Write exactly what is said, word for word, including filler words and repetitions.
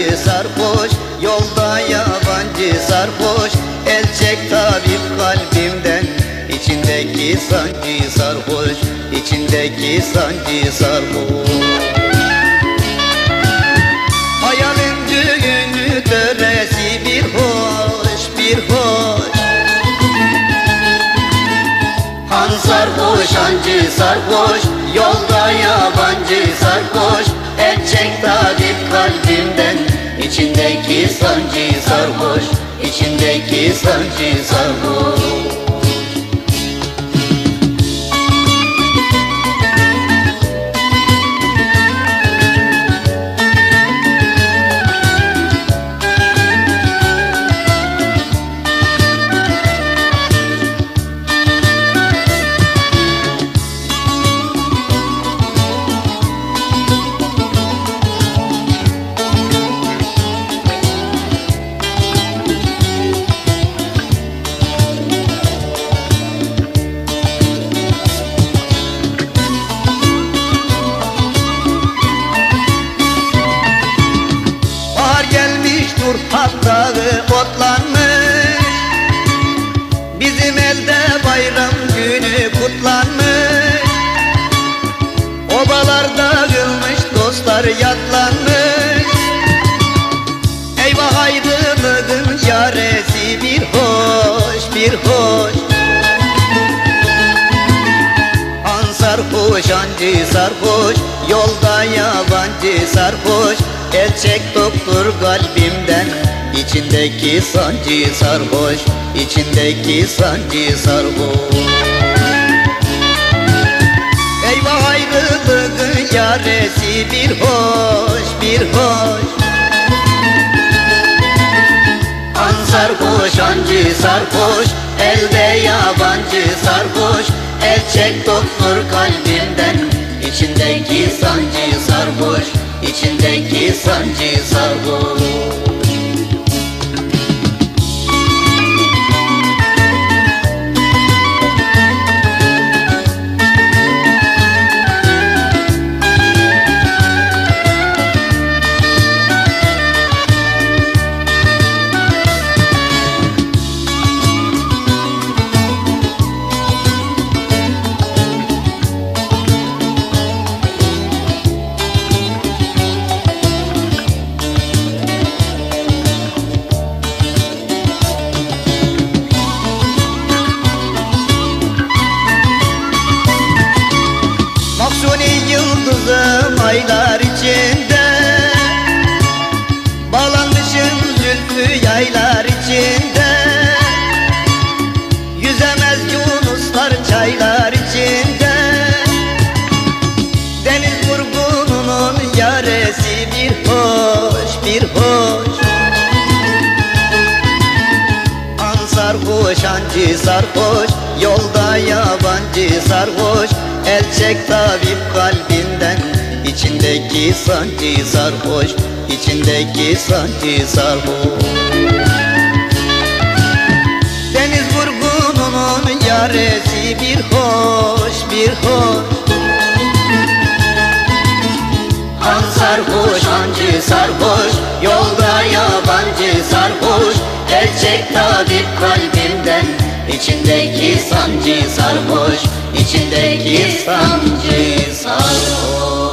sancı sarhoş, yolda yabancı sarhoş. El çek tabip kalbimden, içindeki sancı sarhoş, içindeki sancı sarhoş. Hayalin düğünü töresi bir hoş, bir hoş. Han sarhoş, hancı sarhoş, yolda yabancı sarhoş. El çek tabip kalbimden, içindeki sancı sarhoş, içindeki sancı sarhoş. Turhak dağı otlanmış, bizim elde bayram günü kutlanmış. Obalar dağılmış, dostlar yatlanmış. Eyvah ayrılığın yaresi bir hoş, bir hoş. Han sarhoş, hancı sarhoş, yolda yabancı sarhoş. El çek doktor kalbimden, içindeki sancı sarhoş, içindeki sancı sarhoş. Eyvah ayrılığın yaresi bir hoş, bir hoş. Han sarhoş, hancı sarhoş, elde yabancı sarhoş. El çek doktor kalbimden, içindeki sancı sarhoş, içindeki sancı sarhoş. Yıldızım aylar içinde, bağlanmışım zülfü yaylar içinde. Yüzemez yunuslar çaylar içinde. Deniz vurgununun yaresi bir hoş, bir hoş. Han sarhoş, hancı sarhoş, yolda yabancı sarhoş. El çek tabip kalbinden, içindeki sancı sarhoş, içindeki sancı sarhoş. Deniz vurgununun yaresi bir hoş, bir hoş. Han sarhoş, hancı sarhoş, yolda yabancı sarhoş. El çek tabip kalbimden, içindeki sancı sarhoş, içindeki sancı sarhoş.